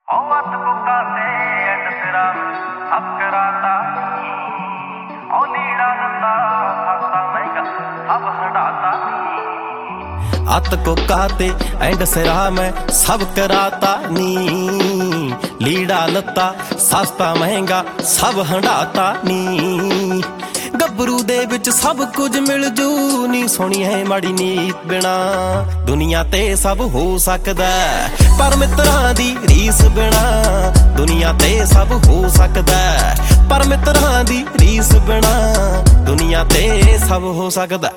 औवत बुकाते and तेरा सब कराता ओ लीड़ा दंदा सस्ता महंगा सब हटाता हथ को कहते एंड सिरा में सब कराता नी लीड़ा लत्ता सस्ता महंगा सब हंडाता नी गबरू दे विच सब कुछ मिल जू नी सोनी है माड़ी नीत बिना दुनिया ते सब हो सकदा पर मित्रां दी रीस बिना दुनिया ते सब हो सकदा पर मित्रां दी रीस बिना दुनिया ते सब हो सकदा।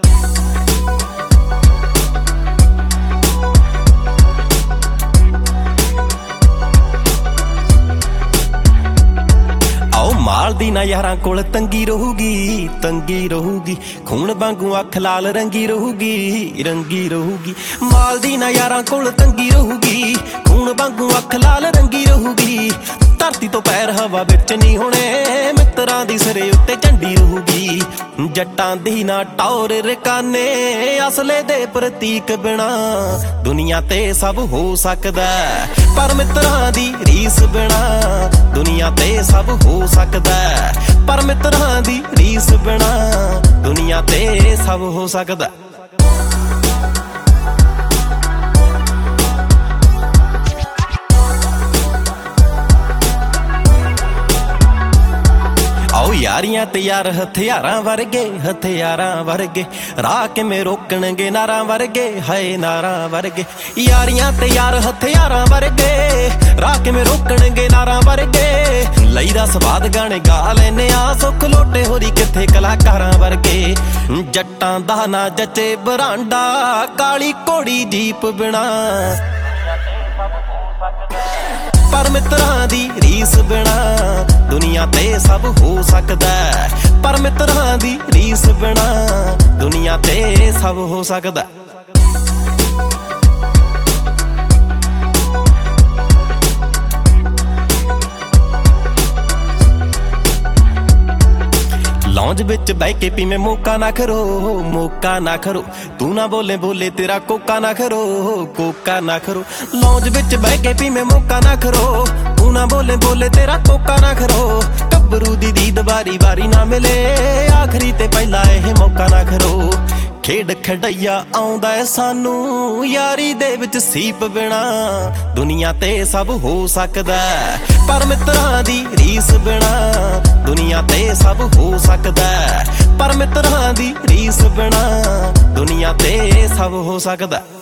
माल दी ना यारां कोल तंगी रहूगी खून वांगू अख लाल रंगी रहूगी माल दी ना यारां कोल तंगी रहूगी खून वांगू अख लाल रंगी रहूगी धरती तो पैर हवा विच नहीं होने मित्रां दी सिरे उत्ते झंडी रहूगी जट्टां दी ना टौर रकाने असले दे प्रतीक बिना दुनिया ते सब हो सकदा पर मित्रां दी रीस बिना दुनिया ते सब हो सकदा पर मित्रां दी रीस बिना दुनिया ते सब हो सकदा। आओ यारियां ते यार हथियारां वर्गे राह किवें रोकणगे नारां वर्गे हाय नारां वर्गे यारियां ते यार हथियारां वर्गे राह किवें रोकणगे नारां वर्गे लईदा स्वाद गाने गा लैने आ सुख लोटे होरी किथे कलाकारां वर्गे जट्टां दा ना जचे बरांडा काली घोड़ी जीप बिना पर मित्रां दी रीस बिना दुनिया ते सब हो सकदा पर मित्रां दी रीस बिना दुनिया ते सब हो सकदा। लॉन्ज बिच बह के पीवे मौका ना खरो तू ना बोले तेरा कोका ना खरो लॉन्ज बिच बह के पीवे मौका ना खरो तू ना बोले तेरा कोका ना खरो गबरू दी दीद बारी ना मिले आखरी ते पहला यह मौका ना खरो खेड खड़ैया आउंदा है सानू यारी दे विच सीप बिना दुनिया ते सब हो सकदा पर मित्रां दी रीस बिना दुनिया ते सब हो सकदा पर मित्रां दी रीस बिना दुनिया ते सब हो सकदा।